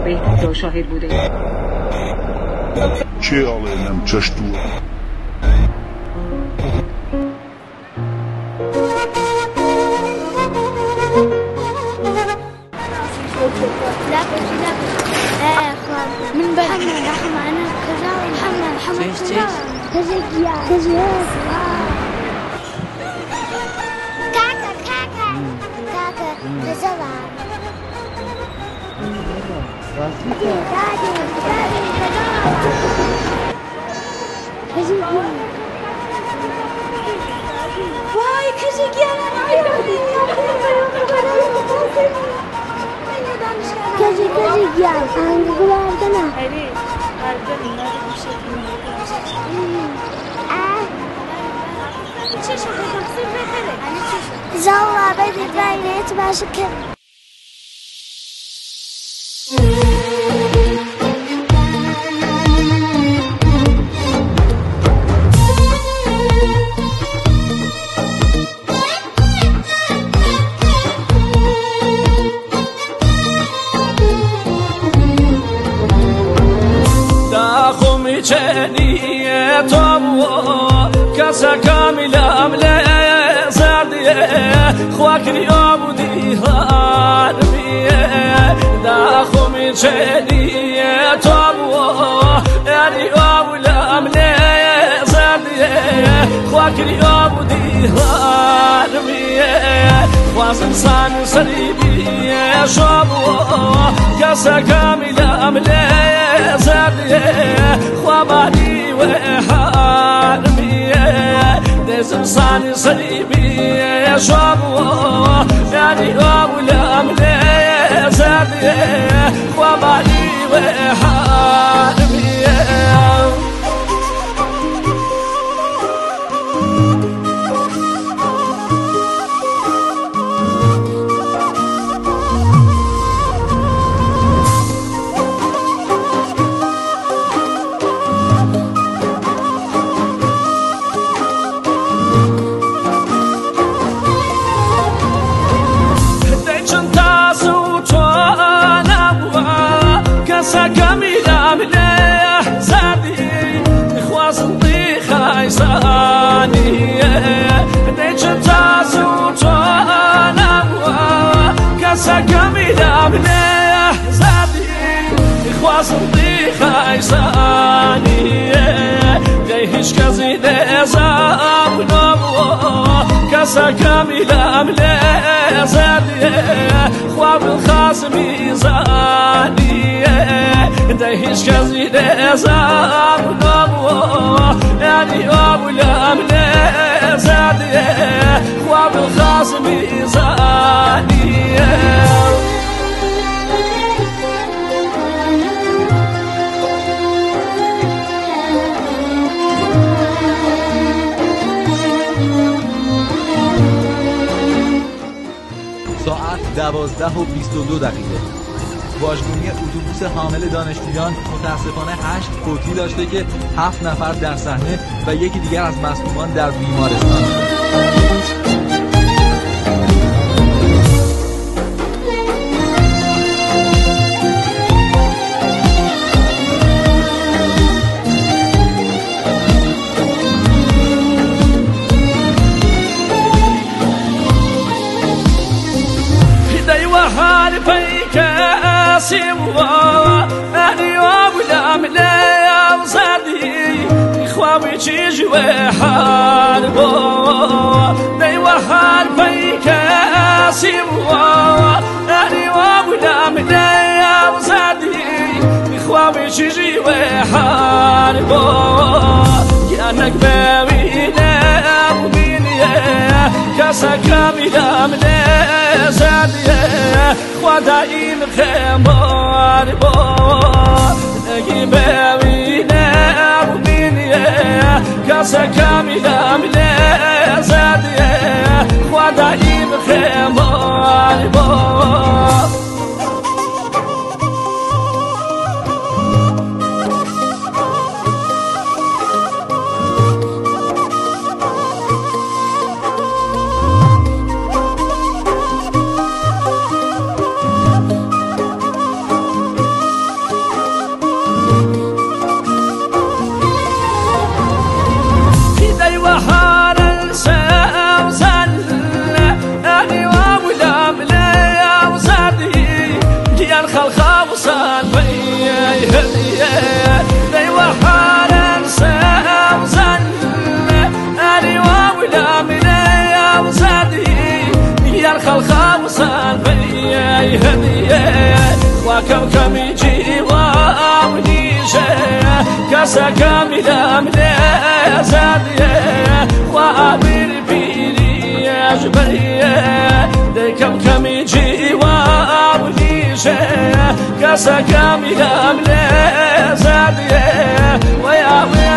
بهبود را شاهد بوده ایم. چه آلینم چشتو من بحمل رحمة أنا كذا محمد كذا كذا كاكا كاكا كاكا كذا واي كذا كذا ya hangilerden ha? Hayır, harbiden bunlar bir şekilde چشم تقصیر بهتره. زاوا بدید باید باشه که چنیه تو کسا کاملا مله زردیه خواکری آبودی هارمیه داخمی چنیه تو اری آبولا مله زردیه خواکری آبودی هارمیه خوازم سان سریبیه شابو کسا کاملا مله زردیه خوابانی و حرمیه دزم سان سریبیه شابو یعنی آبولا مله زردیه خوابانی و حرمیه سكمل بنيه زادي خوازني خايساني جايش كزيد زابنو كسكمل بنيه زادي خواب الخازمي زاني جايش كزيد زابنو يعني أولا بنيه زادي خواب الخازمي زاني ساعت 12:22 واژگونی اتوبوس حامل دانشجویان متاسفانه 8 فوتی داشته که 7 نفر در صحنه و یکی دیگر از مصدومان در بیمارستان شد. سوا أني وأبلا ملايا وزادي إخوابي تيجوا حاربوا دايوا حاربيك سوا أني وأبلا ملايا وزادي إخوابي تيجوا حاربوا كأنك باوينا وبيني كاسا كاملة من زادي خدايم خمار بار نگی ببینه ببینه کس کاملا مله زدیه خدايم خمار بار كم كم يجي وامنيشه كاسا كاملة ملا زادية وعبير بيري أجبرية دي كم كم يجي وامنيشه كاسا كاملة ملا زادية ويا